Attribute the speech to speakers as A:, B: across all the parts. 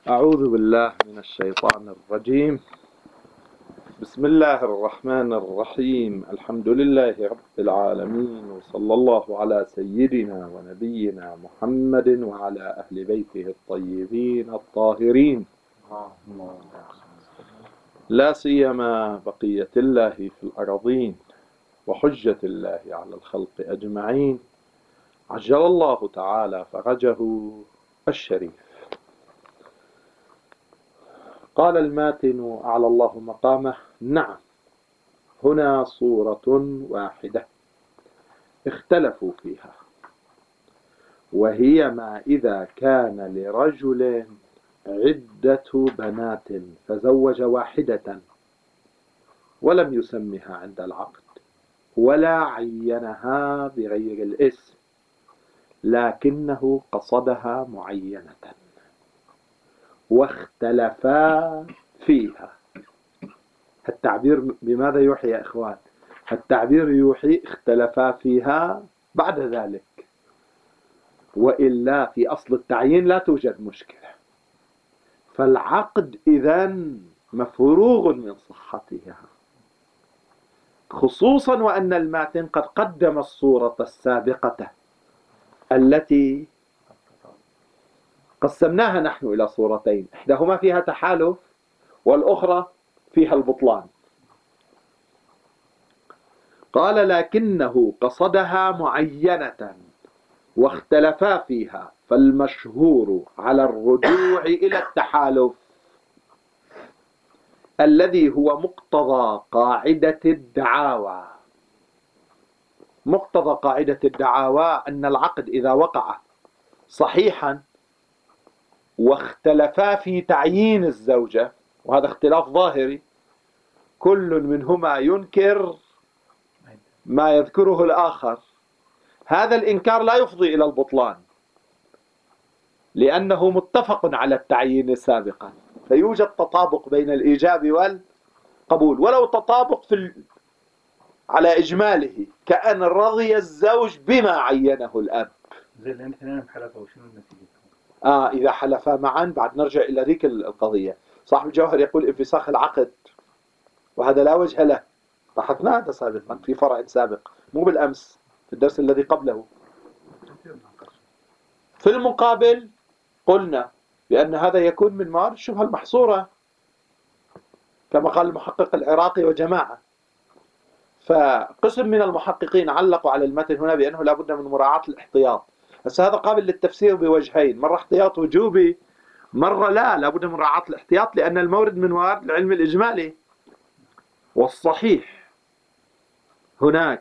A: أعوذ بالله من الشيطان الرجيم. بسم الله الرحمن الرحيم. الحمد لله رب العالمين، وصلى الله على سيدنا ونبينا محمد وعلى أهل بيته الطيبين الطاهرين، لا سيما بقية الله في الأرضين وحجة الله على الخلق أجمعين، عجل الله تعالى فرجه الشريف. قال الماتن أعلى الله مقامه: نعم، هنا صورة واحدة اختلفوا فيها، وهي ما إذا كان لرجل عدة بنات فزوج واحدة ولم يسمها عند العقد ولا عينها بغير الاسم، لكنه قصدها معينة واختلفا فيها. التعبير بماذا يوحي يا إخوان؟ التعبير يوحي اختلفا فيها بعد ذلك، وإلا في أصل التعيين لا توجد مشكلة، فالعقد إذن مفروغ من صحتها، خصوصا وأن الماتن قد قدم الصورة السابقة التي قسمناها نحن إلى صورتين، إحداهما فيها تحالف والأخرى فيها البطلان. قال: لكنه قصدها معينة واختلفا فيها، فالمشهور على الرجوع إلى التحالف الذي هو مقتضى قاعدة الدعاوى. مقتضى قاعدة الدعاوى أن العقد إذا وقع صحيحا واختلفا في تعيين الزوجة، وهذا اختلاف ظاهري، كل منهما ينكر ما يذكره الآخر، هذا الإنكار لا يفضي إلى البطلان لأنه متفق على التعيين سابقا، فيوجد تطابق بين الإيجاب والقبول، ولو تطابق على إجماله، كأن رضي الزوج بما عينه الأب.
B: زي اللي اثنين حلفوا، شنو النتيجة؟
A: إذا حلفا معا، بعد نرجع إلى ذيك القضية. صاحب الجوهر يقول انفساخ العقد، وهذا لا وجه له، بحثنا هذا سابقا في فرع سابق، مو بالأمس، في الدرس الذي قبله. في المقابل قلنا بأن هذا يكون من موارد الشبهة المحصورة كما قال المحقق العراقي وجماعة. فقسم من المحققين علقوا على المتن هنا بأنه لا بد من مراعاة الاحتياط. بس هذا قابل للتفسير بوجهين، مرة احتياط وجوبي، مرة لا بد من مراعاة الاحتياط لأن المورد من موارد العلم الإجمالي. والصحيح هناك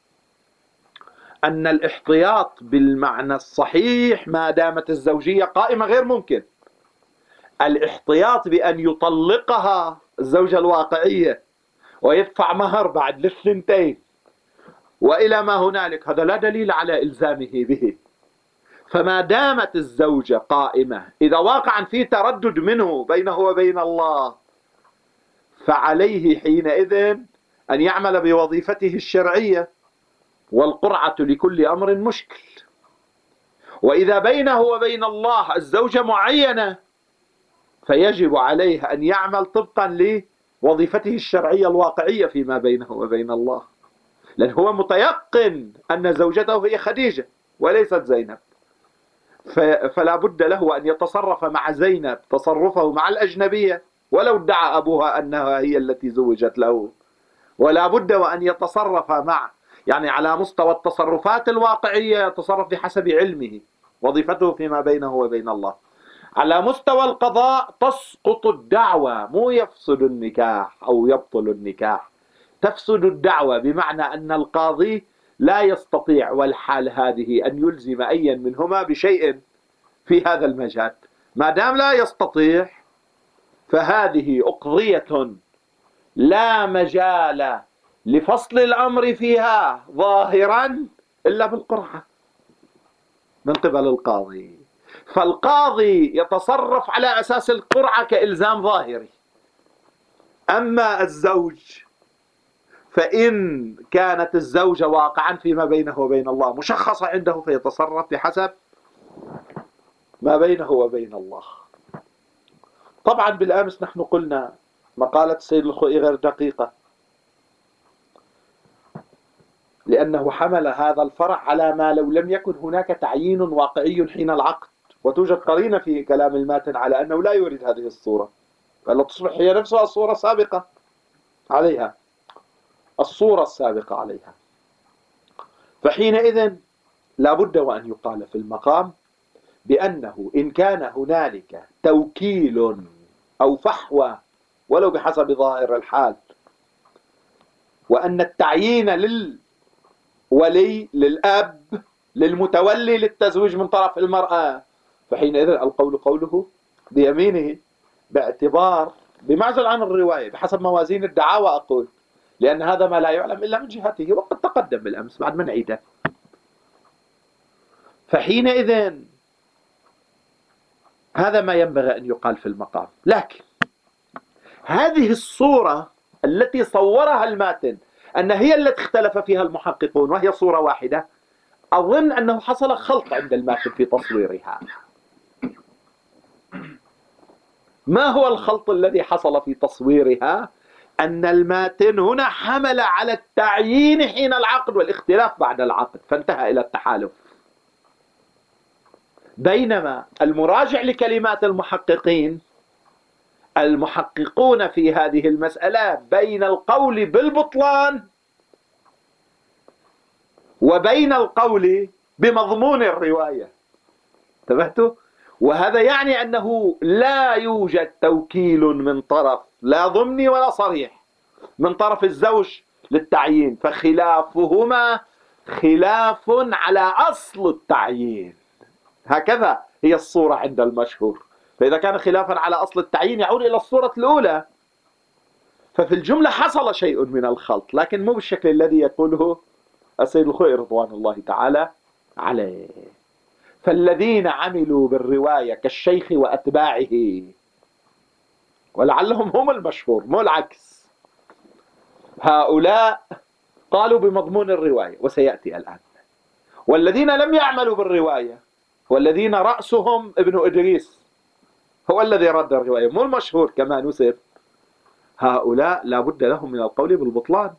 A: أن الاحتياط بالمعنى الصحيح ما دامت الزوجية قائمة غير ممكن. الاحتياط بأن يطلقها الزوجة الواقعية ويدفع مهر بعد للثنتين وإلى ما هنالك، هذا لا دليل على إلزامه به. فما دامت الزوجة قائمة، إذا واقعا في تردد منه بينه وبين الله، فعليه حينئذ أن يعمل بوظيفته الشرعية، والقرعة لكل أمر مشكل. وإذا بينه وبين الله الزوجة معينة، فيجب عليه أن يعمل طبقا لوظيفته الشرعية الواقعية فيما بينه وبين الله، لأن هو متيقن أن زوجته هي خديجة وليست زينب، فلا بد له أن يتصرف مع زينب تصرفه مع الأجنبية ولو ادعى أبوها أنها هي التي زوجت له، ولا بد وأن يتصرف يعني على مستوى التصرفات الواقعية يتصرف بحسب علمه، وظيفته فيما بينه وبين الله. على مستوى القضاء تسقط الدعوة، مو يفسد النكاح أو يبطل النكاح، تفسد الدعوة، بمعنى أن القاضي لا يستطيع والحال هذه أن يلزم أيا منهما بشيء في هذا المجال. ما دام لا يستطيع فهذه أقضية لا مجال لفصل الأمر فيها ظاهرا إلا بالقرعة من قبل القاضي. فالقاضي يتصرف على أساس القرعة كإلزام ظاهري. أما الزوج فإن كانت الزوجة واقعا فيما بينه وبين الله مشخصة عنده، فيتصرف بحسب ما بينه وبين الله. طبعا بالأمس نحن قلنا مقالة السيد الخوئي غير دقيقة، لأنه حمل هذا الفرع على ما لو لم يكن هناك تعيين واقعي حين العقد، وتوجد قرينة في كلام الماتن على أنه لا يريد هذه الصورة، فلا تصبح هي نفسها الصورة السابقة عليها، الصورة السابقة عليها. فحينئذ لا بد وأن يقال في المقام بأنه إن كان هنالك توكيل أو فحوى ولو بحسب ظاهر الحال، وأن التعيين للولي للأب للمتولي للتزويج من طرف المرأة، فحينئذ القول قوله بيمينه، باعتبار بمعزل عن الرواية بحسب موازين الدعاوى أقول، لأن هذا ما لا يعلم إلا من جهته وقد تقدم بالأمس بعد ما نعيده. فحينئذ هذا ما ينبغي أن يقال في المقام. لكن هذه الصورة التي صورها الماتن أن هي التي اختلف فيها المحققون وهي صورة واحدة، أظن أنه حصل خلط عند الماتن في تصويرها. ما هو الخلط الذي حصل في تصويرها؟ أن الماتن هنا حمل على التعيين حين العقد والاختلاف بعد العقد، فانتهى إلى التحالف، بينما المراجع لكلمات المحققون في هذه المسألة بين القول بالبطلان وبين القول بمضمون الرواية. انتبهتوا؟ وهذا يعني أنه لا يوجد توكيل من طرف لا ضمني ولا صريح من طرف الزوج للتعيين، فخلافهما خلاف على أصل التعيين. هكذا هي الصورة عند المشهور. فإذا كان خلافا على أصل التعيين يعود إلى الصورة الأولى. ففي الجملة حصل شيء من الخلط، لكن مو بالشكل الذي يقوله السيد الخوئي رضوان الله تعالى عليه. فالذين عملوا بالرواية كالشيخ وأتباعه، ولعلهم هم المشهور مو العكس، هؤلاء قالوا بمضمون الرواية وسيأتي الآن. والذين لم يعملوا بالرواية والذين رأسهم ابن إدريس هو الذي رد الرواية مو المشهور كما نسب، هؤلاء لا بد لهم من القول بالبطلان،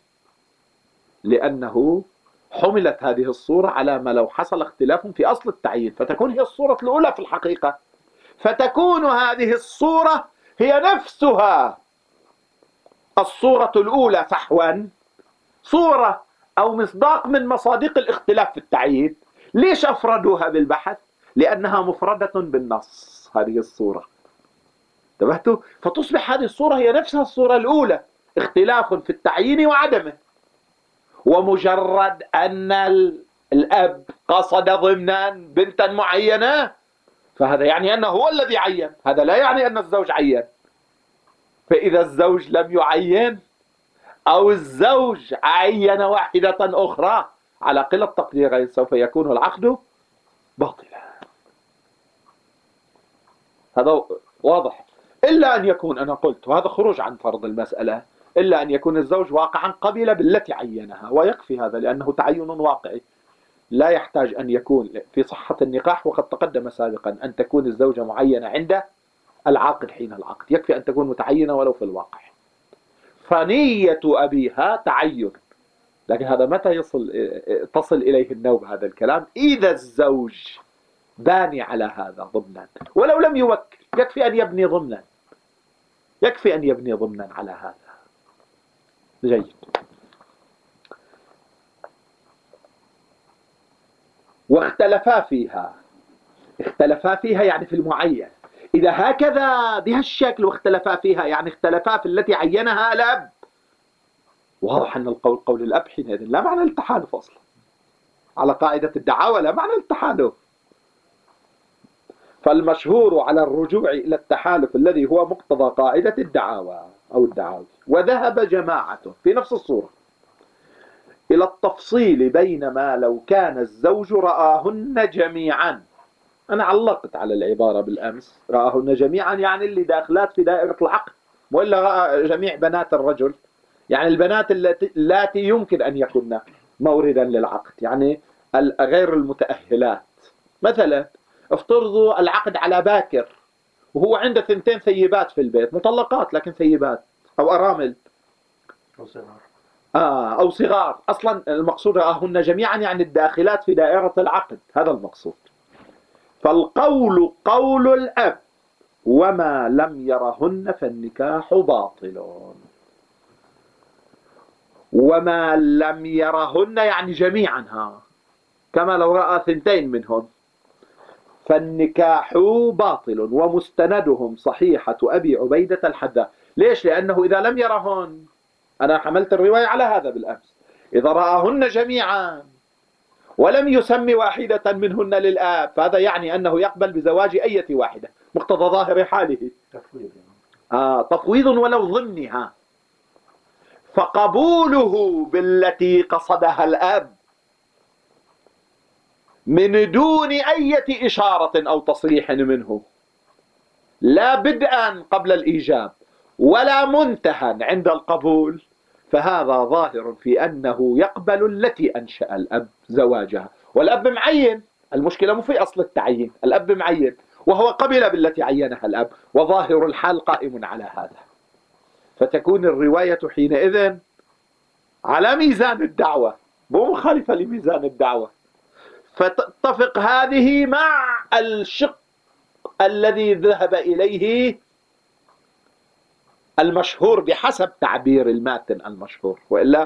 A: لأنه حملت هذه الصورة على ما لو حصل اختلاف في أصل التعيين، فتكون هي الصورة الأولى في الحقيقة، فتكون هذه الصورة هي نفسها الصورة الأولى فحوا، صورة أو مصداق من مصادق الاختلاف في التعيين. ليش أفردوها بالبحث؟ لأنها مفردة بالنص هذه الصورة. انتبهتوا؟ فتصبح هذه الصورة هي نفسها الصورة الأولى، اختلاف في التعيين وعدمه. ومجرد أن الأب قصد ضمنا بنتا معينة فهذا يعني أنه هو الذي عين، هذا لا يعني أن الزوج عين. فإذا الزوج لم يعين أو الزوج عين واحدة أخرى على قلة تقديرين سوف يكون العقد باطلا. هذا واضح. إلا أن يكون، أنا قلت وهذا خروج عن فرض المسألة، إلا أن يكون الزوج واقعا قبل بالتي عينها، ويكفي هذا لأنه تعين واقعي، لا يحتاج أن يكون في صحة النقاح. وقد تقدم سابقا أن تكون الزوجة معينة عند العاقد حين العقد، يكفي أن تكون متعينة ولو في الواقع. فنية أبيها تعين، لكن هذا متى تصل إليه النوبة هذا الكلام؟ إذا الزوج باني على هذا ضمنا، ولو لم يوكل يكفي أن يبني ضمنا، يكفي أن يبني ضمنا على هذا. جيد. واختلفا فيها، اختلفا فيها يعني في المعين. إذا هكذا بهالشكل واختلفا فيها يعني اختلفا في التي عينها الأب، واضح أن القول قول الأب حينئذ لا معنى للتحالف أصلا، على قاعدة الدعاوى لا معنى للتحالف. فالمشهور على الرجوع إلى التحالف الذي هو مقتضى قاعدة الدعاوى أو الدعاوي. وذهب جماعة في نفس الصورة إلى التفصيل بين ما لو كان الزوج رآهن جميعا. أنا علقت على العبارة بالأمس، رآهن جميعا يعني اللي داخلات في دائرة العقد، وإلا رأى جميع بنات الرجل، يعني البنات التي يمكن أن يكون موردا للعقد، يعني غير المتأهلات. مثلا افترضوا العقد على باكر وهو عنده ثنتين ثيبات في البيت، مطلقات لكن ثيبات أو أرامل
B: أو صغار.
A: أو صغار. أصلا المقصود رآهن جميعا يعني الداخلات في دائرة العقد، هذا المقصود. فالقول قول الأب وما لم يرهن فالنكاح باطل. وما لم يرهن يعني جميعا، كما لو رأى ثنتين منهن، فالنكاح باطل ومستندهم صحيحة أبي عبيدة الحداد. ليش؟ لأنه إذا لم يرهن، أنا حملت الرواية على هذا بالأمس، إذا رآهن جميعا ولم يسمي واحدة منهن للآب فهذا يعني أنه يقبل بزواج أية واحدة، مقتضى ظاهر حاله.
B: تفويض
A: تفويض ولو ضمنها. فقبوله بالتي قصدها الأب من دون أي إشارة أو تصريح منه، لا بدءا قبل الإيجاب ولا منتهى عند القبول، فهذا ظاهر في أنه يقبل التي أنشأ الأب زواجها. والأب معين، المشكلة مو في أصل التعيين، الأب معين وهو قبل بالتي عينها الأب، وظاهر الحال قائم على هذا. فتكون الرواية حينئذ على ميزان الدعوة، مو مخالفة لميزان الدعوة. فتتفق هذه مع الشق الذي ذهب إليه المشهور بحسب تعبير الماتن المشهور، وإلا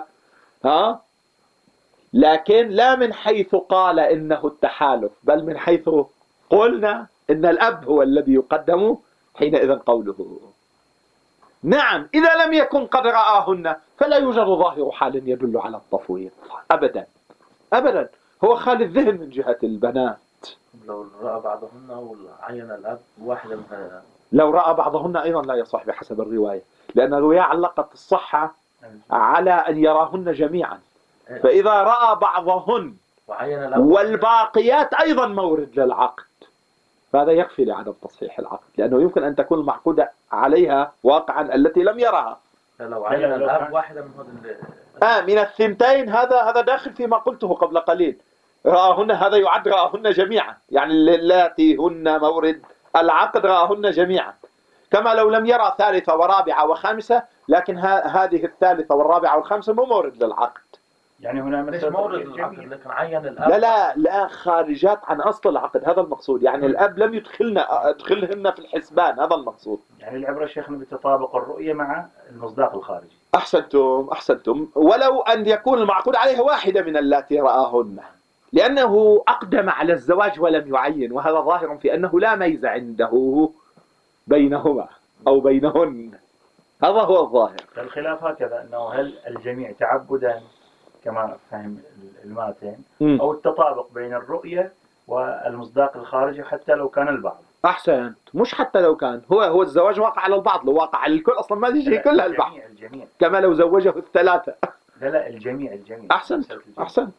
A: لكن لا من حيث قال إنه التحالف، بل من حيث قلنا إن الأب هو الذي يقدم حينئذ قوله. نعم، إذا لم يكن قد رآهن فلا يوجد ظاهر حال يدل على التفويض أبدا أبدا، هو خالي الذهن من جهة البنات.
C: لو رأى بعضهن وعين الأب واحدة منها،
A: لو رأى بعضهن أيضا لا يصح بحسب الرواية، لأن الرواية علقت الصحة على أن يراهن جميعا، فإذا رأى بعضهن
C: وعين الأب
A: والباقيات أيضا مورد للعقد، فهذا يكفي لعدم تصحيح العقد، لأنه يمكن أن تكون المعقودة عليها واقعا التي لم يرها.
C: لو عين الأب واحدة من
A: من الثنتين، هذا داخل فيما قلته قبل قليل. رآهن هذا يعد رآهن جميعا، يعني اللاتي هن مورد العقد رآهن جميعا، كما لو لم يرى ثالثة ورابعة وخامسة، لكن هذه الثالثة والرابعة والخامسة مو مورد للعقد.
B: يعني هنا
C: ليش مورد العقد لكن عين الأب؟
A: لا خارجات عن أصل العقد، هذا المقصود. يعني الأب لم يدخلهن في الحسبان، هذا المقصود.
B: يعني العبرة شيخنا بتطابق الرؤية مع المصداق الخارجي.
A: أحسنتم. ولو أن يكون المعقود عليه واحدة من اللاتي رآهن، لأنه أقدم على الزواج ولم يعين، وهذا ظاهر في أنه لا ميز عنده بينهما أو بينهن، هذا هو الظاهر.
B: الخلاف هكذا أنه هل الجميع تعبدا كما فهم الماتين أو التطابق بين الرؤية والمصداق الخارجي حتى لو كان البعض.
A: أحسنت، مش حتى لو كان هو الزواج واقع على البعض، لو واقع على الكل أصلا ما يجي كلها البعض.
B: الجميع
A: كما لو زوجه الثلاثة.
B: لا الجميع.
A: أحسنت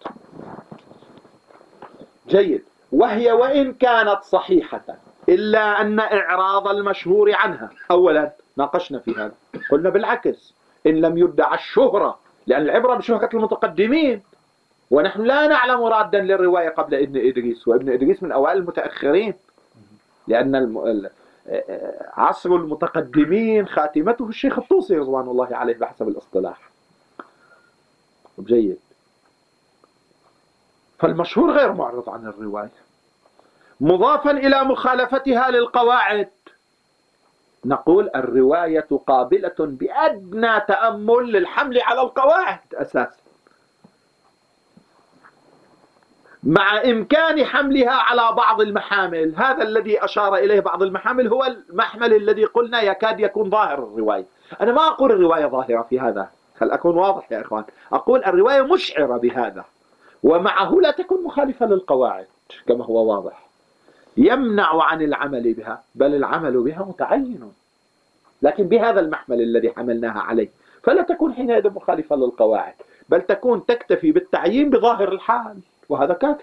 A: جيد. وهي وإن كانت صحيحة إلا أن إعراض المشهور عنها، أولا ناقشنا في هذا، قلنا بالعكس إن لم يدعى الشهرة، لأن العبرة بشهرة المتقدمين، ونحن لا نعلم رادا للرواية قبل ابن إدريس، وابن إدريس من أوائل المتأخرين، لأن عصر المتقدمين خاتمته الشيخ الطوسي رضوان الله عليه بحسب الاصطلاح. جيد. فالمشهور غير معرض عن الرواية، مضافا إلى مخالفتها للقواعد، نقول الرواية قابلة بأدنى تأمل للحمل على القواعد أساسا، مع إمكان حملها على بعض المحامل. هذا الذي أشار إليه بعض المحامل هو المحمل الذي قلنا يكاد يكون ظاهر الرواية. أنا ما أقول الرواية ظاهرة في هذا، هل أكون واضح يا إخوان؟ أقول الرواية مشعرة بهذا، ومعه لا تكون مخالفة للقواعد كما هو واضح، يمنع عن العمل بها، بل العمل بها متعين، لكن بهذا المحمل الذي حملناها عليه، فلا تكون حينئذ مخالفة للقواعد، بل تكون تكتفي بالتعيين بظاهر الحال، وهذا كافي.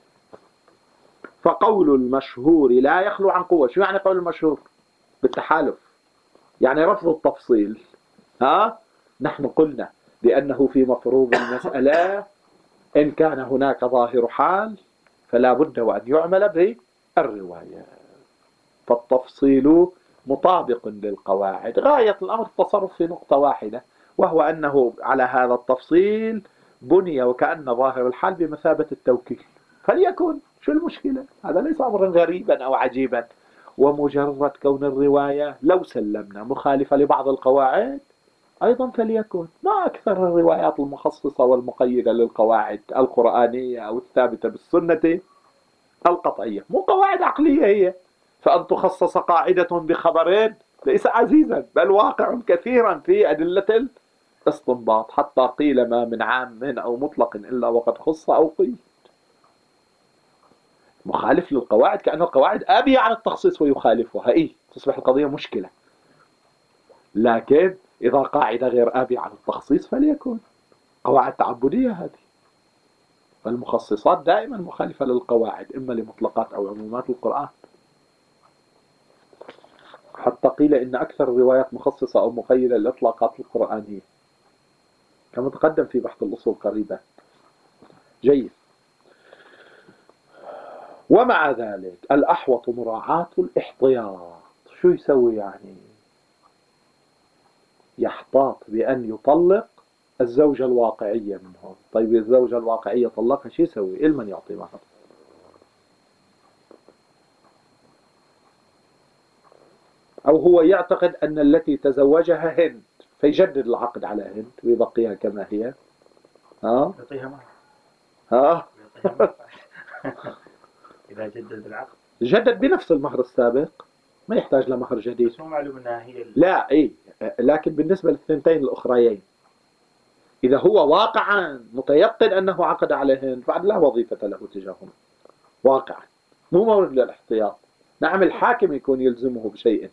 A: فقول المشهور لا يخلو عن قوة. شو يعني قول المشهور؟ بالتحالف، يعني رفض التفصيل. نحن قلنا بأنه في مفروض المسألة إن كان هناك ظاهر حال فلا بد وأن يعمل بالرواية. فالتفصيل مطابق للقواعد. غاية الأمر التصرف في نقطة واحدة، وهو أنه على هذا التفصيل بني وكأن ظاهر الحال بمثابة التوكيل، فليكن، شو المشكلة؟ هذا ليس أمرا غريبا أو عجيبا. ومجرد كون الرواية لو سلمنا مخالفة لبعض القواعد أيضا فليكن، ما أكثر الروايات المخصصة والمقيدة للقواعد القرآنية أو الثابتة بالسنة القطعية، مو قواعد عقلية هي. فأن تخصص قاعدة بخبرين ليس عزيزا، بل واقع كثيرا في أدلة الاستنباط، حتى قيل ما من عام أو مطلق إلا وقد خص أو قيد. مخالف للقواعد كأن القواعد آبية عن التخصيص ويخالفها، تصبح القضية مشكلة. لكن إذا قاعدة غير آبية عن التخصيص فليكن قواعد تعبدية هذه. فالمخصصات دائما مخالفة للقواعد، إما لمطلقات أو عمومات القرآن. حتى قيل إن أكثر الروايات مخصصة أو مقيدة للإطلاقات القرآنية، كما تقدم في بحث الأصول قريبا. جيد. ومع ذلك الأحوط مراعاة الاحتياط. شو يسوي يعني؟ يحتاط بأن يطلق الزوجة الواقعية منهم. طيب الزوجة الواقعية طلقها، شو يسوي؟ إلمن يعطي مهر. أو هو يعتقد أن التي تزوجها هند، فيجدد العقد على هند ويبقيها كما هي.
B: يعطيها مهر. إذا جدد العقد
A: جدد بنفس المهر السابق، ما يحتاج لمهر جديد.
B: بس مو معلوم أنها هي
A: لا لكن بالنسبة للثنتين الأخريين، إذا هو واقعا متيقن أنه عقد على هند بعد لا وظيفة له تجاههم واقعا، مو مورد للاحتياط. نعم الحاكم يكون يلزمه بشيء،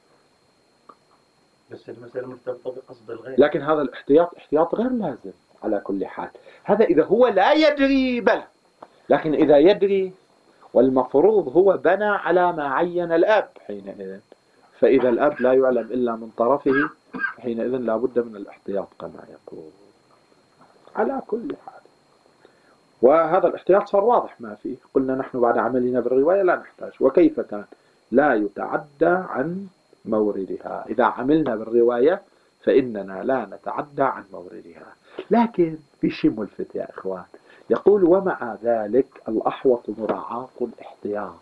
B: بس المسألة مرتبطة بقصد الغير.
A: لكن هذا الاحتياط احتياط غير لازم على كل حال. هذا إذا هو لا يدري بلى، لكن إذا يدري والمفروض هو بنى على ما عين الأب حينئذ، فإذا الأب لا يعلم إلا من طرفه حينئذ لا بد من الاحتياط كما يقول. على كل حال، وهذا الاحتياط صار واضح ما فيه. قلنا نحن بعد عملنا بالرواية لا نحتاج. وكيف كان؟ لا يتعدى عن موردها. إذا عملنا بالرواية فإننا لا نتعدى عن موردها. لكن في شيء ملفت يا إخوان، يقول ومع ذلك الأحوط مراعاة الاحتياط.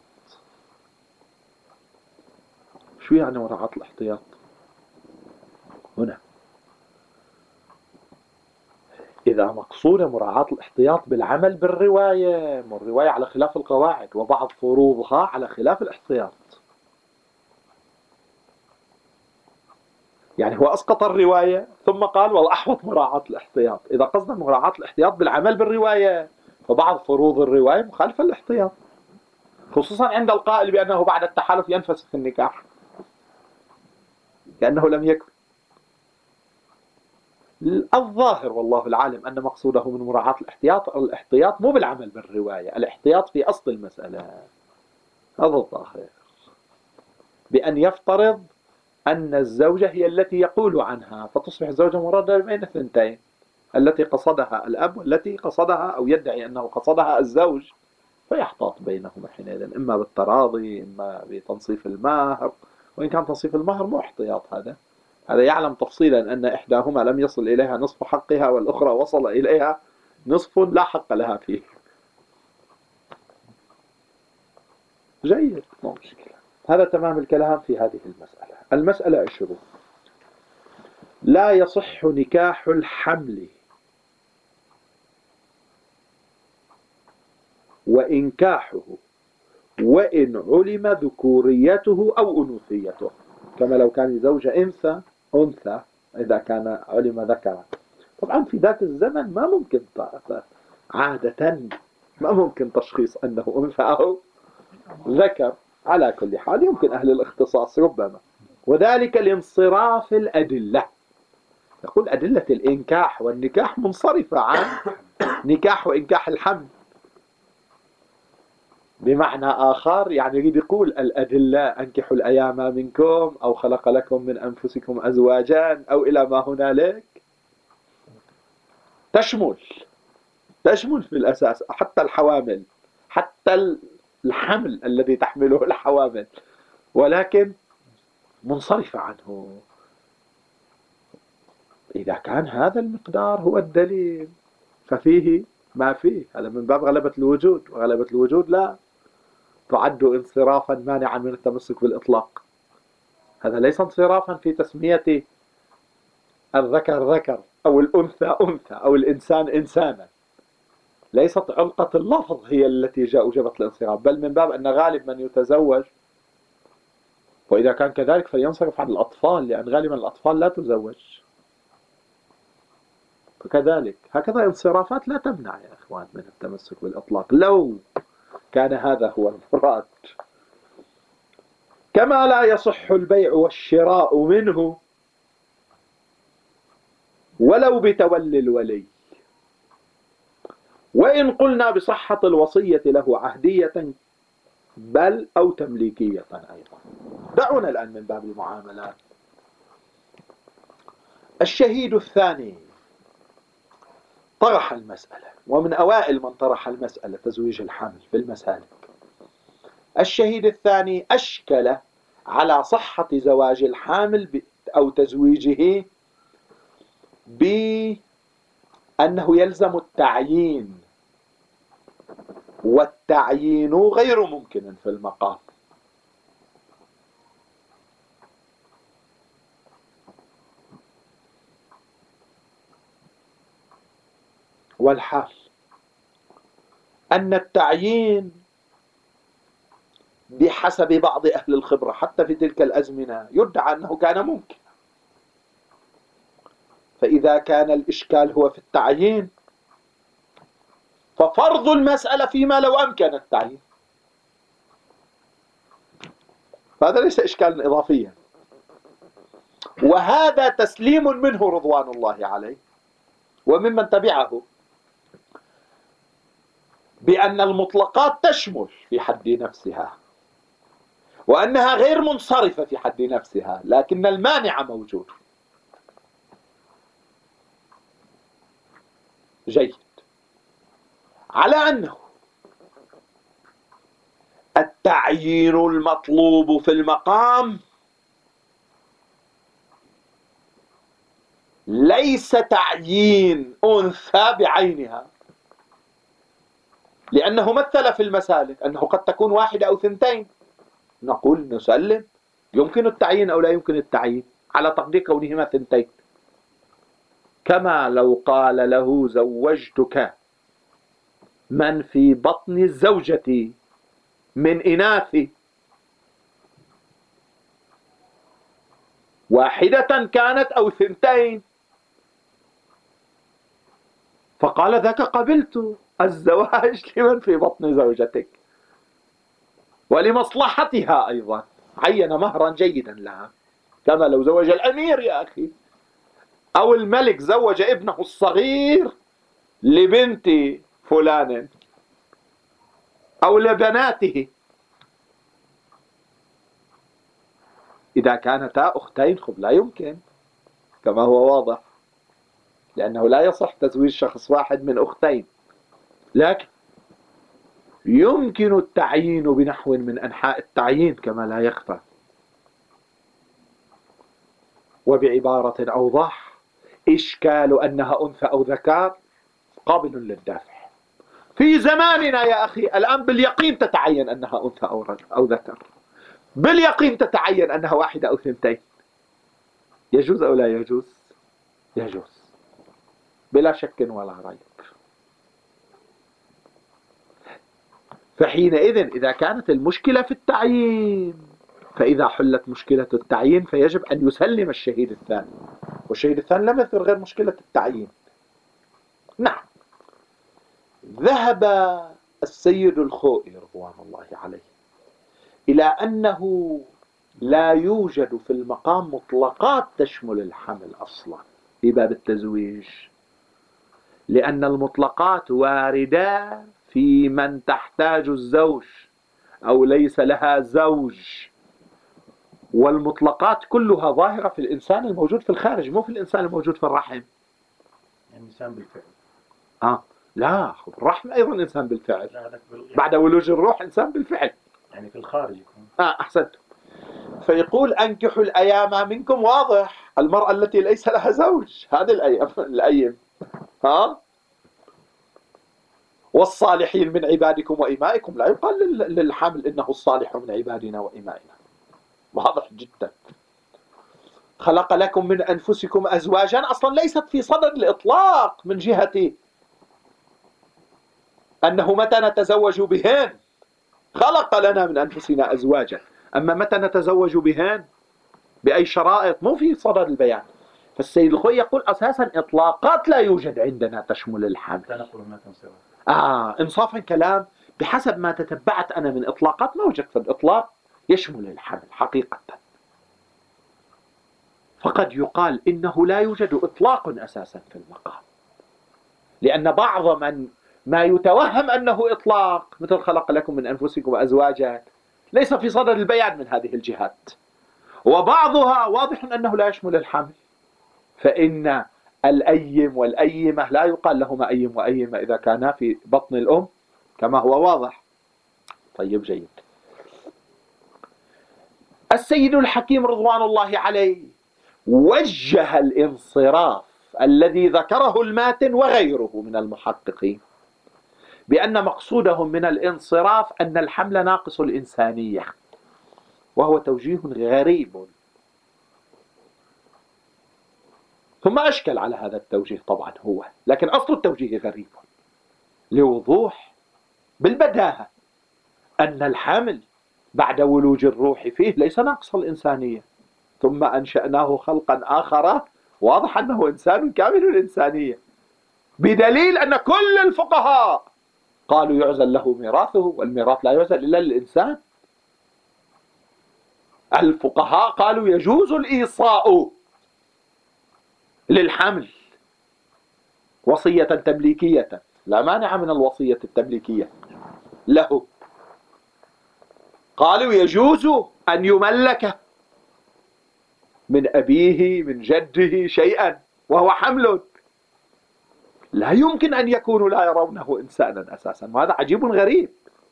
A: شو يعني مراعاة الاحتياط هنا؟ إذا مقصود مراعاة الاحتياط بالعمل بالرواية، الرواية على خلاف القواعد وبعض فروضها على خلاف الاحتياط، يعني هو أسقط الرواية ثم قال والأحوط مراعاة الاحتياط. إذا قصد مراعاة الاحتياط بالعمل بالرواية فبعض فروض الرواية مخالفة للاحتياط، خصوصا عند القائل بأنه بعد التحالف ينفسخ النكاح كأنه لم يكن. الظاهر والله العالم أن مقصوده من مراعاة الاحتياط مو بالعمل بالرواية، الاحتياط في أصل المسألة. هذا الظاهر، بأن يفترض أن الزوجة هي التي يقول عنها، فتصبح الزوجة مرادة بين الثنتين، التي قصدها الأب والتي قصدها أو يدعي أنه قصدها الزوج، فيحتاط بينهما حينئذ، إما بالتراضي إما بتنصيف المهر. وإن كان تنصيف المهر مو احتياط، هذا يعلم تفصيلا أن إحداهما لم يصل إليها نصف حقها والأخرى وصل إليها نصف لا حق لها فيه. جيد، مو مشكلة. هذا تمام الكلام في هذه المسألة. المسألة 20: لا يصح نكاح الحمل وإنكاحه وإن علم ذكوريته أو أنوثيته. كما لو كان زوجة أنثى إذا كان علم ذكرا. طبعا في ذاك الزمن ما ممكن عادة ما ممكن تشخيص أنه أنثى أو ذكر. على كل حال يمكن أهل الاختصاص ربما، وذلك لانصراف الأدلة. يقول أدلة الإنكاح والنكاح منصرفة عن نكاح وإنكاح الحمل. بمعنى آخر يعني يريد يقول الأدلة أنكحوا الأيام منكم أو خلق لكم من أنفسكم أزواجا أو إلى ما هنالك، تشمل في الأساس حتى الحوامل، حتى الحمل الذي تحمله الحوامل. ولكن منصرفة عنه. إذا كان هذا المقدار هو الدليل ففيه ما فيه، هذا من باب غلبة الوجود، وغلبة الوجود لا تعد انصرافا مانعا من التمسك بالإطلاق. هذا ليس انصرافا في تسمية الذكر ذكر أو الأنثى أنثى أو الإنسان إنسانا. ليست علقة اللفظ هي التي أوجبت الانصراف، بل من باب أن غالب من يتزوج، وإذا كان كذلك فلينصرف عن الأطفال، لأن غالبا الأطفال لا تزوج. فكذلك هكذا انصرافات لا تمنع يا إخوان من التمسك بالإطلاق لو كان هذا هو المراد. كما لا يصح البيع والشراء منه ولو بتولي الولي، وإن قلنا بصحة الوصية له عهدية بل أو تمليكية أيضا. دعونا الآن من باب المعاملات. الشهيد الثاني طرح المسألة، ومن أوائل من طرح المسألة تزويج الحمل في المسالك. الشهيد الثاني أشكل على صحة زواج الحامل أو تزويجه بأنه يلزم التعيين، والتعيين غير ممكن في المقام. والحال أن التعيين بحسب بعض أهل الخبرة حتى في تلك الأزمنة يدعى أنه كان ممكن. فإذا كان الإشكال هو في التعيين ففرض المسألة فيما لو أمكن التعيين، فهذا ليس إشكالا إضافيا، وهذا تسليم منه رضوان الله عليه وممن تبعه بأن المطلقات تشمل في حد نفسها، وأنها غير منصرفة في حد نفسها، لكن المانع موجود. جيد. على أنه التعيين المطلوب في المقام ليس تعيين أنثى بعينها، لأنه مثل في المسالك أنه قد تكون واحدة أو ثنتين، نقول نسلم يمكن التعيين أو لا يمكن التعيين على تقدير كونهما ثنتين. كما لو قال له زوجتك من في بطن الزوجة من إناث، واحدة كانت أو ثنتين، فقال ذاك قبلت الزواج لمن في بطن زوجتك ولمصلحتها أيضا، عين مهرا جيدا لها، كما لو زوج الأمير يا أخي أو الملك زوج ابنه الصغير لبنت فلان أو لبناته. إذا كانتا أختين خب لا يمكن كما هو واضح، لأنه لا يصح تزويج شخص واحد من أختين، لكن يمكن التعيين بنحو من أنحاء التعيين كما لا يخفى. وبعبارة أوضح، إشكال أنها أنثى أو ذكر قابل للدافع. في زماننا يا أخي الآن باليقين تتعين أنها أنثى أو ذكر، باليقين تتعين أنها واحدة أو ثنتين. يجوز أو لا يجوز؟ يجوز بلا شك ولا ريب. فحينئذ إذا كانت المشكلة في التعيين، فإذا حلت مشكلة التعيين فيجب أن يسلم الشهيد الثاني، والشهيد الثاني لم يذكر غير مشكلة التعيين. نعم. ذهب السيد الخوئي رضوان الله عليه إلى أنه لا يوجد في المقام مطلقات تشمل الحمل أصلا في باب التزويج، لأن المطلقات واردة في من تحتاج الزوج أو ليس لها زوج، والمطلقات كلها ظاهرة في الإنسان الموجود في الخارج، مو في الإنسان الموجود في الرحم.
B: الإنسان بالفعل.
A: لا، الرحم أيضا إنسان بالفعل. بعد ولوج الروح إنسان بالفعل.
B: يعني في الخارج يكون.
A: أحسنت. فيقول أنكحوا الأيام منكم، واضح، المرأة التي ليس لها زوج، هذه الأيم ها، والصالحين من عبادكم وإمائكم. لا يقال للحامل إنه الصالح من عبادنا وإمائنا، واضح جدا. خلق لكم من أنفسكم أزواجا أصلا ليست في صدد الإطلاق من جهة أنه متى نتزوج بهن، خلق لنا من أنفسنا أزواجا، أما متى نتزوج بهن بأي شرائط مو في صدد البيان. فالسيد الخوي يقول أساسا إطلاقات لا يوجد عندنا تشمل الحمل.
B: تنقل هناك انصراف.
A: إنصافا كلام بحسب ما تتبعت أنا من إطلاقات ما وجدت الإطلاق يشمل الحمل حقيقة. فقد يقال إنه لا يوجد إطلاق أساسا في المقام، لأن بعض ما يتوهم أنه إطلاق مثل خلق لكم من أنفسكم أزواجا ليس في صدد البيان من هذه الجهات، وبعضها واضح أنه لا يشمل الحمل. فإن الأيم والأيمة لا يقال لهما أيم وأيمة إذا كانا في بطن الأم كما هو واضح. طيب جيد. السيد الحكيم رضوان الله عليه وجه الانصراف الذي ذكره الماتن وغيره من المحققين بأن مقصودهم من الانصراف أن الحمل ناقص الإنسانية، وهو توجيه غريب. ثم أشكل على هذا التوجيه طبعا هو، لكن أصل التوجيه غريب لوضوح بالبداهة أن الحمل بعد ولوج الروح فيه ليس ناقص الإنسانية، ثم أنشأناه خلقا آخر، واضح أنه إنسان كامل الإنسانية، بدليل أن كل الفقهاء قالوا يعزل له ميراثه، والميراث لا يعزل إلا للإنسان. الفقهاء قالوا يجوز الإيصاء للحمل وصية تمليكية، لا مانع من الوصية التمليكية له. قالوا يجوز أن يملك من أبيه من جده شيئا وهو حمل، لا يمكن أن يكونوا لا يرونه إنسانا أساسا، وهذا عجيب غريب.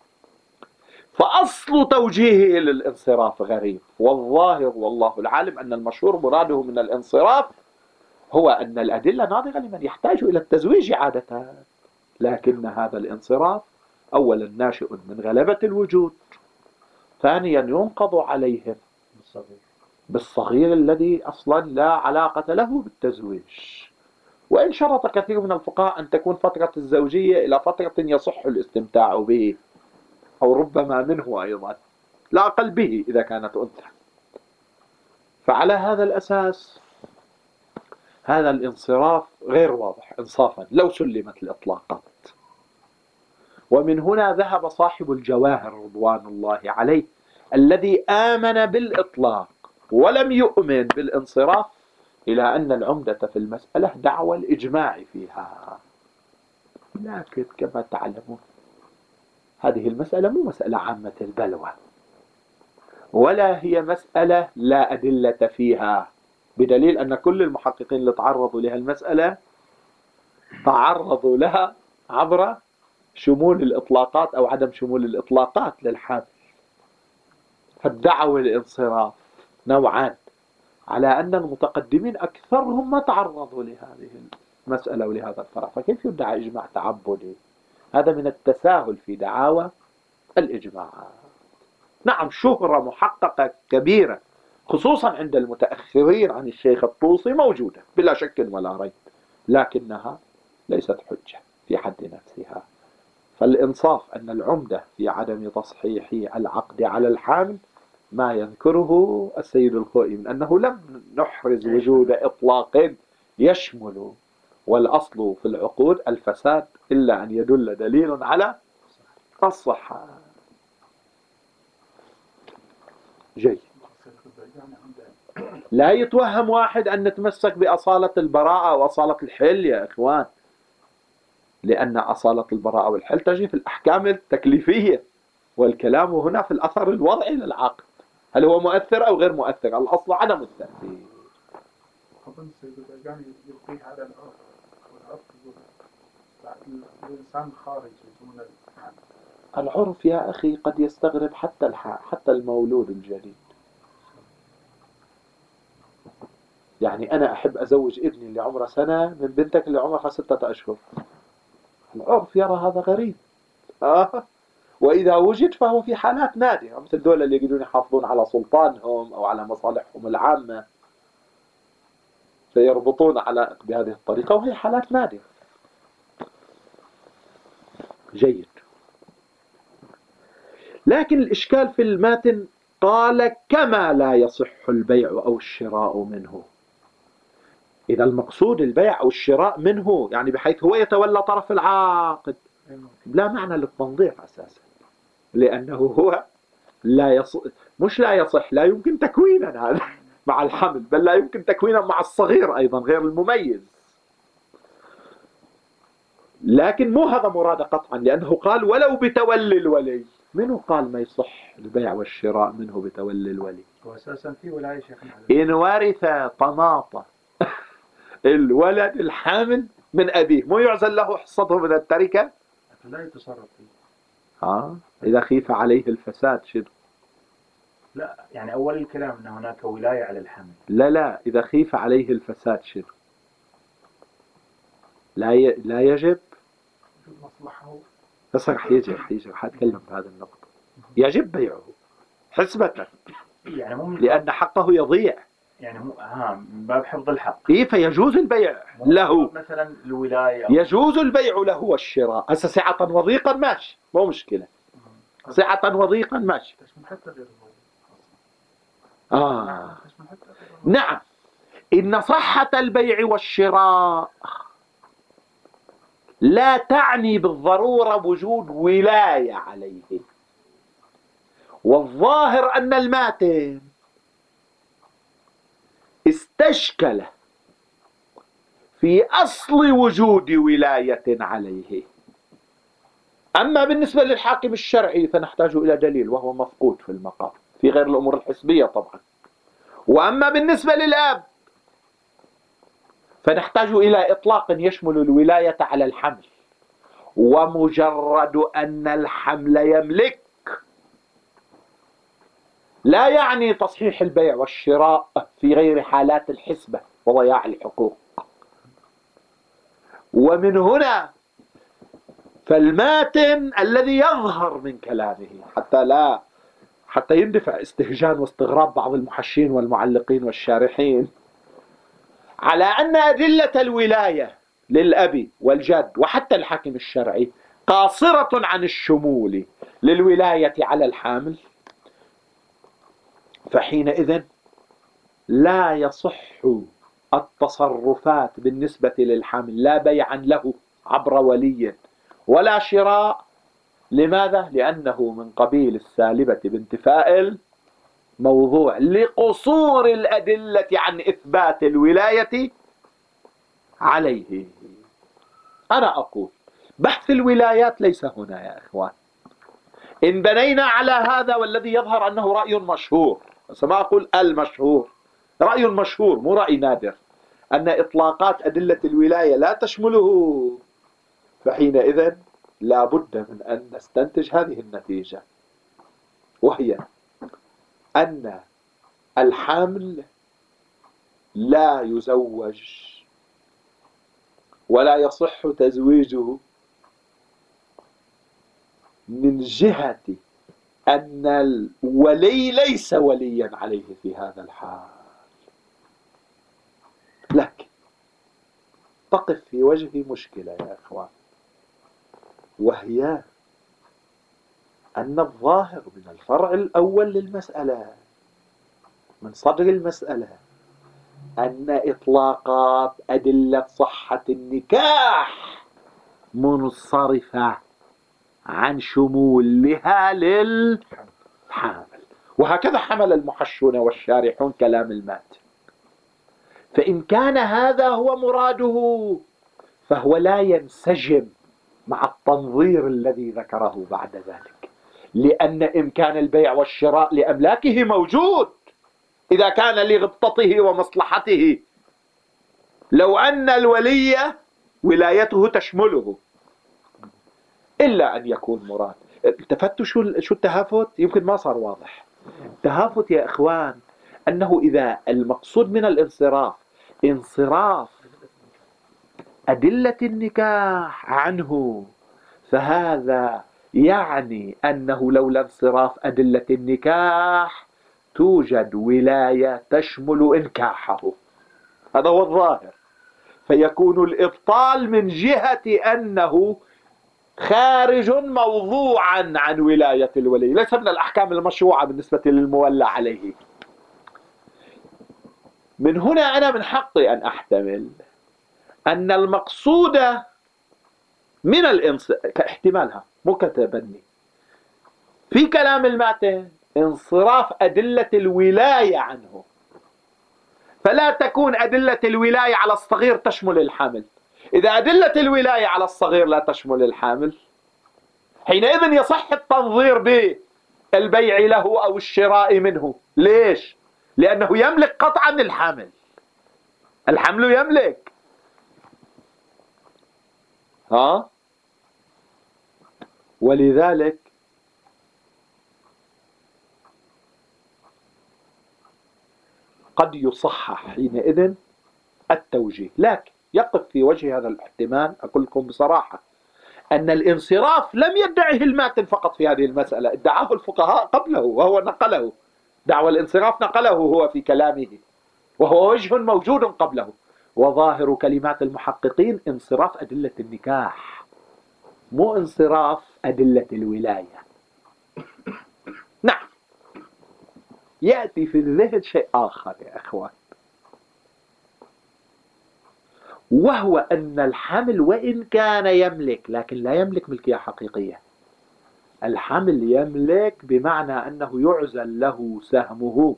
A: فأصل توجيهه للانصراف غريب، والظاهر والله العالم أن المشهور مراده من الانصراف هو أن الأدلة ناظرة لمن يحتاج إلى التزويج عادة، لكن هذا الانصراف أولا ناشئ من غلبة الوجود، ثانيا ينقض عليهم بالصغير الذي أصلا لا علاقة له بالتزويج. وإن شرط كثير من الفقهاء أن تكون فترة الزوجية إلى فترة يصح الاستمتاع به، أو ربما منه أيضا لا أقل به إذا كانت أنثى. فعلى هذا الأساس هذا الانصراف غير واضح إنصافا لو سلمت الإطلاقات. ومن هنا ذهب صاحب الجواهر رضوان الله عليه الذي آمن بالإطلاق ولم يؤمن بالانصراف إلى أن العمدة في المسألة دعوى الإجماع فيها. لكن كما تعلمون هذه المسألة مو مسألة عامة البلوى، ولا هي مسألة لا أدلة فيها، بدليل أن كل المحققين اللي تعرضوا لها المسألة تعرضوا لها عبر شمول الإطلاقات أو عدم شمول الإطلاقات للحامل. فالدعوة الانصراف نوعان، على أن المتقدمين أكثرهم ما تعرضوا لهذه المسألة ولهذا الفرع، فكيف يدعى إجماع تعبدي؟ هذا من التساهل في دعاوى الإجماع. نعم شهرة محققة كبيرة خصوصا عند المتأخرين عن الشيخ الطوسي موجودة بلا شك ولا ريب، لكنها ليست حجة في حد نفسها. فالإنصاف أن العمدة في عدم تصحيح العقد على الحامل ما يذكره السيد الخوئي من أنه لم نحرز وجود إطلاق يشمل، والأصل في العقود الفساد إلا أن يدل دليل على الصحة. جيد. لا يتوهم واحد أن نتمسك بأصالة البراءة وأصالة الحل يا إخوان، لأن أصالة البراءة والحل تجي في الأحكام التكليفية، والكلام هنا في الأثر الوضعي للعقد، هل هو مؤثر أو غير مؤثر؟ الأصل عدم التأثير.
D: أظن سيد البيجاني يلقيه على العرف، والعرف بعد الإنسان خارج من
A: العرف يا أخي قد يستغرب حتى المولود الجديد. يعني أنا أحب أزوج ابني اللي عمره سنة من بنتك اللي عمرها 6 أشهر. العرف يرى هذا غريب. وإذا وجد فهو في حالات نادرة، مثل دول اللي يقدرون يحافظون على سلطانهم أو على مصالحهم العامة فيربطون علائق بهذه الطريقة، وهي حالات نادرة. جيد. لكن الإشكال في الماتن قال كما لا يصح البيع أو الشراء منه. إذا المقصود البيع أو الشراء منه يعني بحيث هو يتولى طرف العاقد، لا معنى للتنظير أساسا، لأنه هو مش لا يصح، لا يمكن تكوينا هذا مع الحمل، بل لا يمكن تكوينا مع الصغير أيضا غير المميز. لكن مو هذا مراد قطعا، لأنه قال ولو بتولي الولي. منو قال ما يصح البيع والشراء منه بتولي الولي؟
B: وأساسا في ولاية شيخ
A: إن ورث طماطة الولد الحامل من أبيه مو يعزل له حصته من التركة؟
B: لا يتصرف فيه.
A: إذا خيف عليه الفساد شنو؟
B: لا يعني أول الكلام أن هناك ولاية على الحمل.
A: لا إذا خيف عليه الفساد شنو؟ لا يجب
D: مصلحة.
A: بس رح يجي حتكلم بهذه النقطة. يجب بيعه حسبة،
B: يعني
A: لأن حقه يضيع،
B: يعني من باب حفظ الحق.
A: فيجوز البيع له
B: مثلا الولاية
A: يجوز البيع له والشراء. هسه سعة وضيقا ماشي، مو مشكلة، سعة وضيقا ماشي.
D: حتى غير
A: نعم. إن صحة البيع والشراء لا تعني بالضرورة وجود ولاية عليه. والظاهر أن الماتن استشكل في أصل وجود ولاية عليه. أما بالنسبة للحاكم الشرعي فنحتاج إلى دليل وهو مفقود في المقام في غير الأمور الحسبية طبعا. وأما بالنسبة للأب فنحتاج إلى إطلاق يشمل الولاية على الحمل، ومجرد أن الحمل يملك لا يعني تصحيح البيع والشراء في غير حالات الحسبة وضياع الحقوق. ومن هنا فالماتن الذي يظهر من كلامه حتى يندفع استهجان واستغراب بعض المحشين والمعلقين والشارحين على أن أدلة الولاية للأب والجد وحتى الحاكم الشرعي قاصرة عن الشمول للولاية على الحامل، فحينئذ لا يصح التصرفات بالنسبة للحامل، لا بيعا له عبر ولي ولا شراء. لماذا؟ لأنه من قبيل السالبة بانتفاء الموضوع لقصور الأدلة عن إثبات الولاية عليه. أنا أقول بحث الولايات ليس هنا يا إخوان. إن بنينا على هذا والذي يظهر أنه رأي مشهور، ما أقول المشهور، رأي مشهور مو رأي نادر، أن إطلاقات أدلة الولاية لا تشمله، فحينئذ لا بد من أن نستنتج هذه النتيجة، وهي أن الحامل لا يزوج ولا يصح تزويجه من جهة أن الولي ليس وليا عليه في هذا الحال. لكن تقف في وجه مشكلة يا إخوان، وهي أن الظاهر من الفرع الأول للمسألة من صدر المسألة أن إطلاقات أدلة صحة النكاح منصرفة عن شمولها للحامل، وهكذا حمل المحشون والشارحون كلام المات. فإن كان هذا هو مراده فهو لا ينسجم مع التنظير الذي ذكره بعد ذلك، لأن إمكان البيع والشراء لأملاكه موجود إذا كان لغبطته ومصلحته، لو أن الولي ولايته تشمله، إلا أن يكون مراد. التفتوا شو التهافت؟ يمكن ما صار واضح. التهافت يا إخوان أنه إذا المقصود من الانصراف انصراف أدلة النكاح عنه، فهذا يعني أنه لولا انصراف أدلة النكاح توجد ولاية تشمل إنكاحه. هذا هو الظاهر. فيكون الإبطال من جهة أنه خارج موضوعا عن ولاية الولي، ليس من الأحكام المشروعة بالنسبة للمولى عليه. من هنا أنا من حقي أن أحتمل أن المقصود من كاحتمالها مو كتبني في كلام الماتن انصراف أدلة الولاية عنه، فلا تكون أدلة الولاية على الصغير تشمل الحامل. إذا أدلة الولاية على الصغير لا تشمل الحامل، حينئذ يصح التنظير بالبيع له أو الشراء منه. ليش؟ لأنه يملك قطعا الحامل، الحمل يملك. ولذلك قد يصحح حينئذ التوجيه. لكن يقف في وجه هذا الاحتمال، أقول لكم بصراحة، أن الانصراف لم يدعه الماتن فقط في هذه المسألة، ادعاه الفقهاء قبله وهو نقله. دعوى الانصراف نقله هو في كلامه، وهو وجه موجود قبله. وظاهر كلمات المحققين انصراف أدلة النكاح، مو انصراف أدلة الولاية. نعم، يأتي في الذهن شيء آخر يا أخوان، وهو أن الحمل وإن كان يملك، لكن لا يملك ملكية حقيقية. الحمل يملك بمعنى أنه يعزل له سهمه،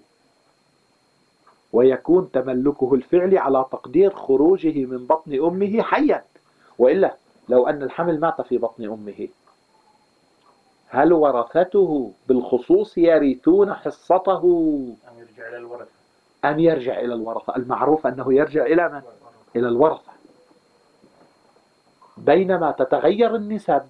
A: ويكون تملكه الفعلي على تقدير خروجه من بطن أمه حيا. وإلا لو أن الحمل مات في بطن أمه، هل ورثته بالخصوص يرثون حصته أم يرجع إلى الورثة؟ المعروف أنه يرجع إلى من؟ إلى الورثة. بينما تتغير النسب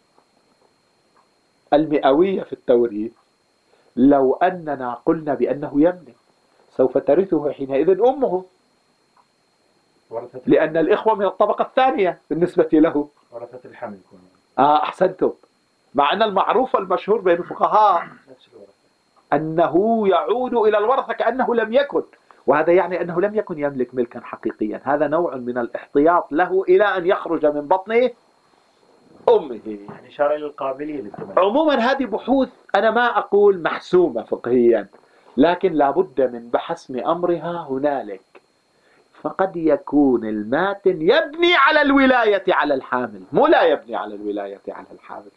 A: المئوية في التوريث. لو أننا قلنا بأنه يملك، سوف ترثه حينئذ أمه، لأن الإخوة من الطبقة الثانية بالنسبة له.
B: ورثة الحمل.
A: أحسنتم. مع أن المعروف المشهور بين الفقهاء أنه يعود إلى الورثة كأنه لم يكن، وهذا يعني أنه لم يكن يملك ملكا حقيقيا. هذا نوع من الاحتياط له إلى أن يخرج من بطن أمه،
B: يعني إشارة إلى القابلية للتملك.
A: عموما هذه بحوث أنا ما أقول محسومة فقهيا، لكن لابد من بحث أمرها هنالك. فقد يكون الماتن يبني على الولاية على الحامل، مو لا يبني على الولاية على الحامل.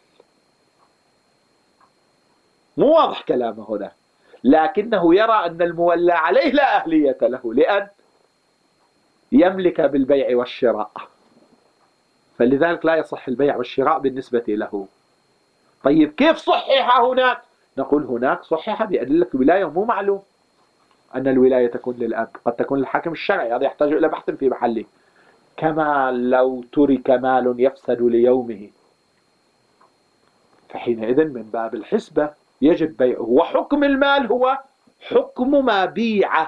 A: مو واضح كلامه هنا، لكنه يرى أن المولى عليه لا أهلية له لأن يملك بالبيع والشراء، فلذلك لا يصح البيع والشراء بالنسبة له. طيب كيف صحح هناك؟ نقول هناك صحح بأدلة الولاية، مو معلوم أن الولاية تكون للأب، قد تكون للحاكم الشرعي، هذا يحتاج إلى بحث في محله. كما لو ترك مال يفسد ليومه، فحينئذ من باب الحسبة يجب بيعه، وحكم المال هو حكم ما بيع،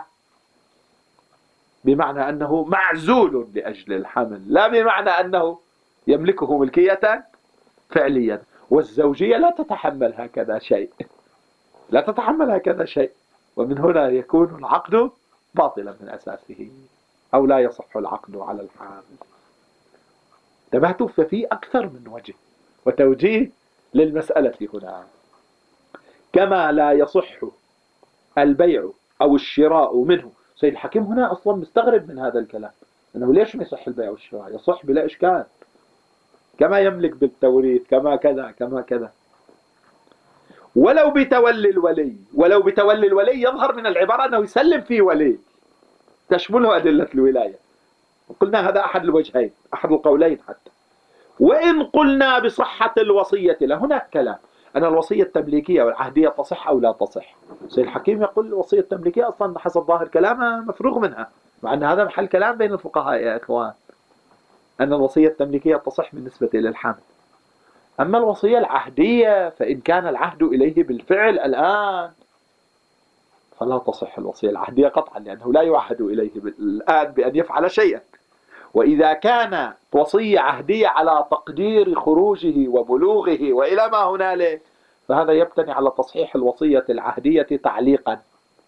A: بمعنى أنه معزول لأجل الحمل، لا بمعنى أنه يملكه ملكية فعليا. والزوجية لا تتحمل هكذا شيء، لا تتحمل هكذا شيء، ومن هنا يكون العقد باطلا من أساسه، أو لا يصح العقد على الحامل. انتبهتوا؟ ففي أكثر من وجه وتوجيه للمسألة هنا. كما لا يصح البيع أو الشراء منه. سيد الحكيم هنا أصلا مستغرب من هذا الكلام، أنه ليش ما يصح البيع والشراء؟ يصح بلا إشكال، كما يملك بالتوريث، كما كذا كما كذا. ولو بتولي الولي، ولو بتولي الولي يظهر من العبارة أنه يسلم في ولي تشمله أدلة الولاية، وقلنا هذا أحد الوجهين، أحد القولين حتى. وإن قلنا بصحة الوصية له، هناك كلام أن الوصية التمليكية والعهدية تصح أو لا تصح. سيد الحكيم يقول الوصية التمليكية أصلا حسب ظاهر كلامه مفروغ منها، مع أن هذا محل كلام بين الفقهاء يا إخوان، أن الوصية التمليكية تصح بالنسبة للحامل. أما الوصية العهدية فإن كان العهد إليه بالفعل الآن فلا تصح الوصية العهدية قطعا، لأنه لا يعهد إليه الآن بأن يفعل شيئا. وإذا كانت وصية عهدية على تقدير خروجه وبلوغه وإلى ما هنالك، فهذا يبتني على تصحيح الوصية العهدية تعليقا.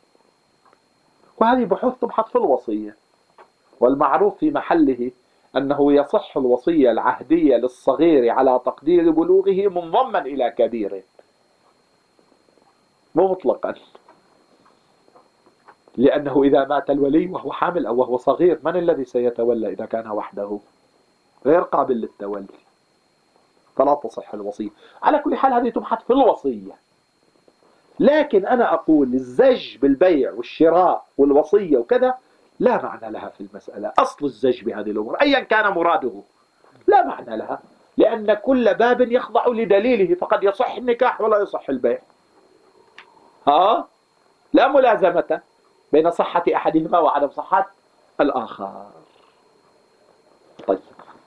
A: وهذه بحوث تبحث في الوصية، والمعروف في محله أنه يصح الوصية العهدية للصغير على تقدير بلوغه منضما إلى كبير، مو مطلقا، لأنه إذا مات الولي وهو حامل أو وهو صغير، من الذي سيتولى إذا كان وحده؟ غير قابل للتولي، فلا تصح الوصية. على كل حال هذه تبحث في الوصية. لكن أنا أقول الزج بالبيع والشراء والوصية وكذا لا معنى لها في المسألة. أصل الزج بهذه الأمور أيا كان مراده لا معنى لها، لأن كل باب يخضع لدليله، فقد يصح النكاح ولا يصح البيع. لا ملازمة بين صحة أحدهما وعدم صحة الآخر. طيب،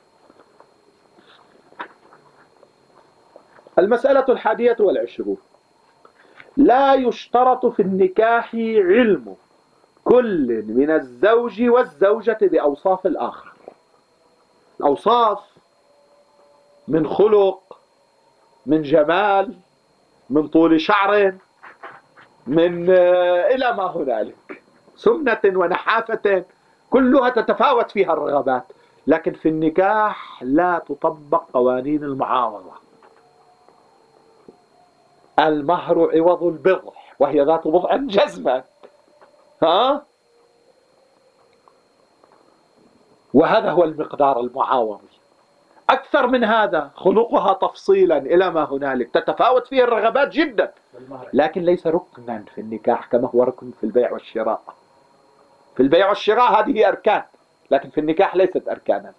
A: المسألة 21. لا يشترط في النكاح علم كل من الزوج والزوجة بأوصاف الآخر. الأوصاف من خلق، من جمال، من طول شعر، من إلى ما هنالك، سمنة ونحافة، كلها تتفاوت فيها الرغبات. لكن في النكاح لا تطبق قوانين المعاوضة. المهر عوض البضع، وهي ذات بضع جزمة، وهذا هو المقدار المعاوضي. أكثر من هذا خلقها تفصيلا إلى ما هنالك، تتفاوت فيه الرغبات جدا، لكن ليس ركنا في النكاح كما هو ركن في البيع والشراء. في البيع والشراء هذه أركان، لكن في النكاح ليست أركانا.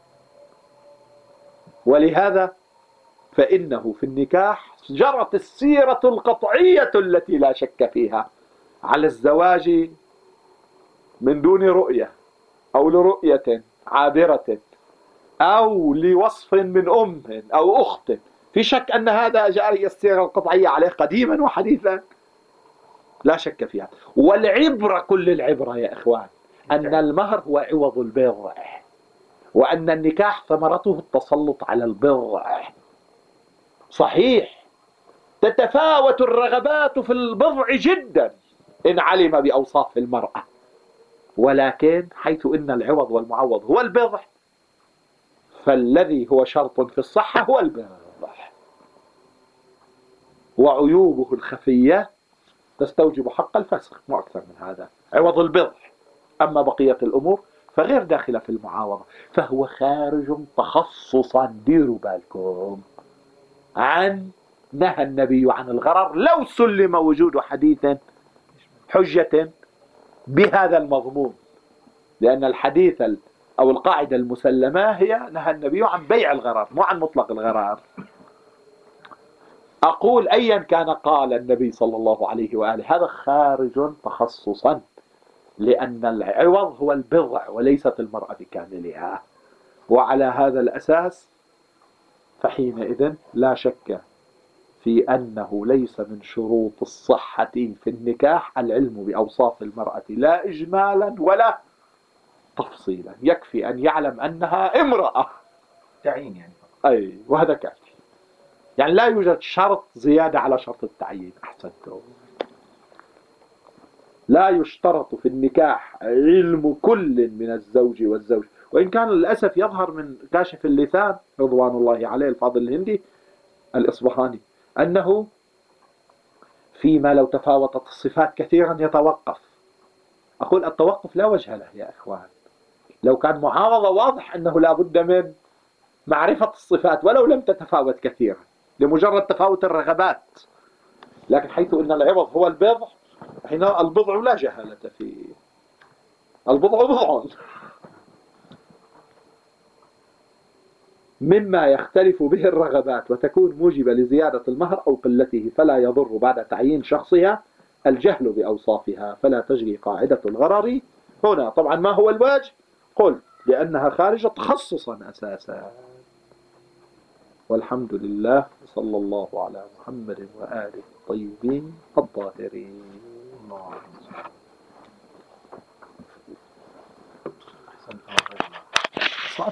A: ولهذا فإنه في النكاح جرت السيرة القطعية التي لا شك فيها على الزواج من دون رؤية، أو لرؤية عابرة، أو لوصف من أم أو أخت. في شك أن هذا جاري السيرة القطعية عليه قديما وحديثا، لا شك فيها. والعبرة، كل العبرة يا إخوان، أن المهر هو عوض البضع، وأن النكاح ثمرته التسلط على البضع. صحيح تتفاوت الرغبات في البضع جدا إن علم بأوصاف المرأة، ولكن حيث إن العوض والمعوض هو البضع، فالذي هو شرط في الصحة هو البضع، وعيوبه الخفية تستوجب حق الفسخ، مو أكثر من هذا، عوض البضع. أما بقية الأمور فغير داخلة في المعاوضة، فهو خارج تخصصا، ديروا بالكم، عن نهى النبي عن الغرر لو سلم وجود حديث حجة بهذا المضمون. لأن الحديث أو القاعدة المسلمة هي نهى النبي عن بيع الغرر، مو عن مطلق الغرر. أقول أيا كان قال النبي صلى الله عليه وآله، هذا خارج تخصصا، لأن العوض هو البضع وليست المرأة بكاملها. وعلى هذا الأساس فحينئذ لا شك في أنه ليس من شروط الصحة في النكاح العلم بأوصاف المرأة، لا إجمالا ولا تفصيلا، يكفي أن يعلم أنها امرأة،
B: تعيين يعني.
A: أي، وهذا كافي. يعني لا يوجد شرط زيادة على شرط التعيين. أحسنتم. لا يشترط في النكاح علم كل من الزوج والزوج، وإن كان للأسف يظهر من كاشف اللثام رضوان الله عليه الفاضل الهندي الإصبهاني أنه فيما لو تفاوتت الصفات كثيرا يتوقف. أقول التوقف لا وجه له يا إخوان. لو كان معارضة واضح أنه لا بد من معرفة الصفات ولو لم تتفاوت كثيرا لمجرد تفاوت الرغبات، لكن حيث أن العوض هو البضع، حين البضع لا جهالة فيه، البضع بضع. مما يختلف به الرغبات وتكون موجبة لزيادة المهر أو قلته، فلا يضر بعد تعيين شخصها الجهل بأوصافها، فلا تجري قاعدة الغرر هنا. طبعا ما هو الوجه؟ قل لأنها خارجة تخصصا أساسا. والحمد لله، صلى الله على محمد وآله الطيبين الطاهرين.
C: الله. أحسنت.